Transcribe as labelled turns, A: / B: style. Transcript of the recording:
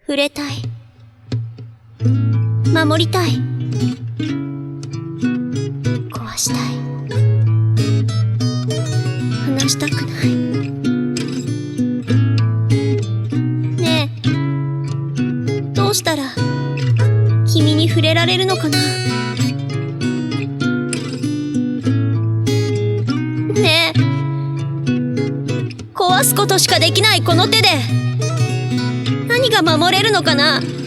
A: 触れたい。守りたい。壊したい。話したくない。ねえ、どうしたら君に触れられるのかな。ねえ、壊すことしかできないこの手で何が守れるのかな。